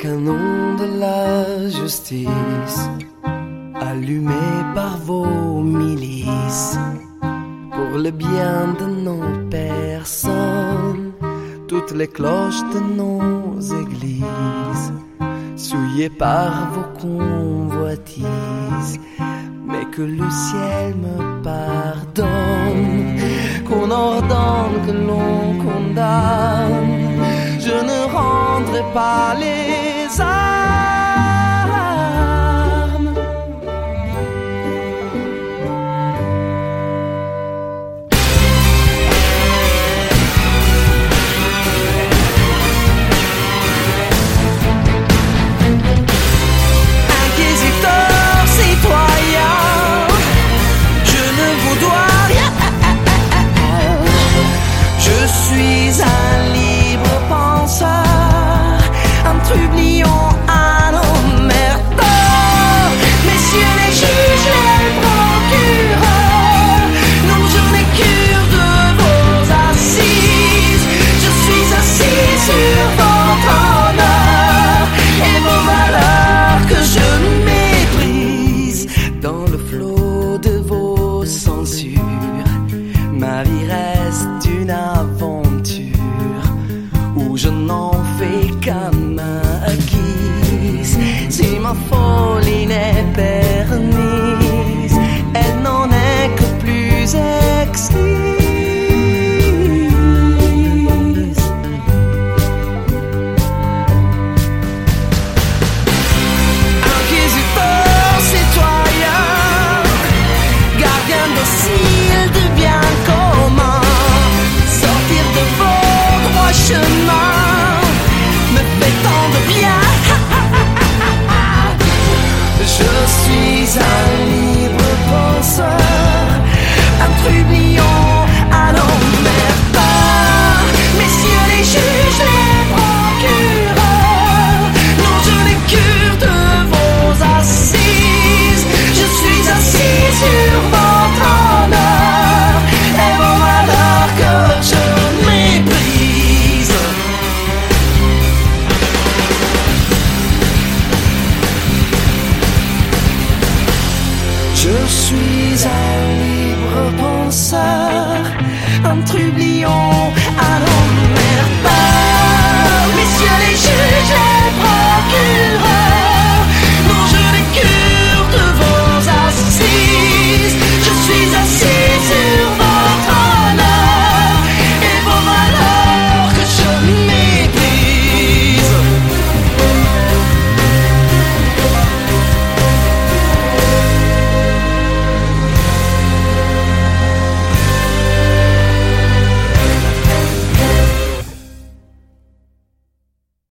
canon de la justice, allumé par vos milices, pour le bien de nos personnes, toutes les cloches de nos églises, souillées par vos convoitises, mais que le ciel me pardonne, qu'on ordonne, que l'on condamne, je ne rendrai pas les armes. Inquisiteur, citoyen, je ne vous dois rien. Je suis un libre penseur, un trublion, un omerteur. Messieurs les juges, les procureurs, non, je n'ai cure de vos assises. Je suis assis sur votre honneur et vos valeurs que je méprise. Dans le flot de vos censures, ma vie reste une aventure où je n'en fais qu'à ma guise. Si ma folie n'est permise, elle n'en est que plus exquise. Inquisiteur, citoyen, gardien docile du bien commun, sortir de vos droits chemins me fait tant de bien. Je suis un libre penseur, un trublion, un omerteur. Messieurs les juges, les procureurs, non, je n'ai cure de vos assises. Je suis assis sur votre honneur et vos valeurs que je méprise. Je suis un libre penseur, un trublion,